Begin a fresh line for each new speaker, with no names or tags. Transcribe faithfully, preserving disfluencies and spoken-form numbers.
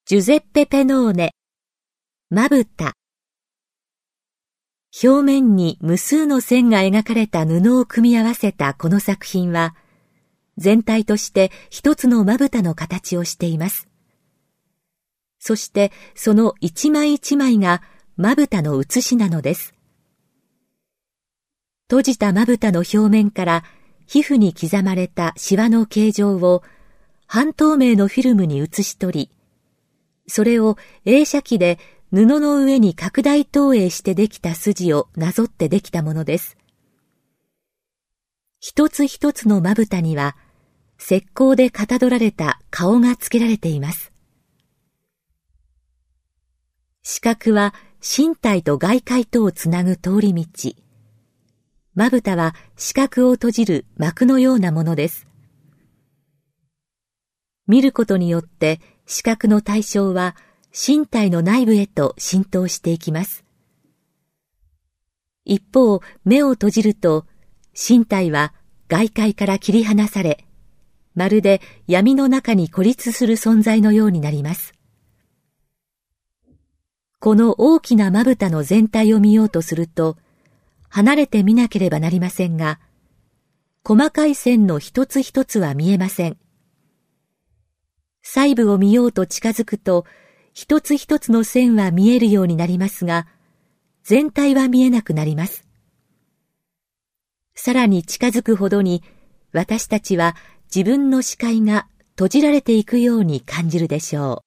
ジュゼッペ・ペノーネ、まぶた。表面に無数の線が描かれた布を組み合わせたこの作品は、全体として一つのまぶたの形をしています。そしてその一枚一枚がまぶたの写しなのです。閉じたまぶたの表面から皮膚に刻まれたシワの形状を半透明のフィルムに写し取り、それを映写機で布の上に拡大投影してできた筋をなぞってできたものです。一つ一つのまぶたには石膏でかたどられた顔が付けられています。視覚は身体と外界とをつなぐ通り道。まぶたは視覚を閉じる幕のようなものです。見ることによって視覚の対象は身体の内部へと浸透していきます。一方、目を閉じると身体は外界から切り離され、まるで闇の中に孤立する存在のようになります。この大きなまぶたの全体を見ようとすると、離れて見なければなりませんが、細かい線の一つ一つは見えません。細部を見ようと近づくと、一つ一つの線は見えるようになりますが、全体は見えなくなります。さらに近づくほどに、私たちは自分の視界が閉じられていくように感じるでしょう。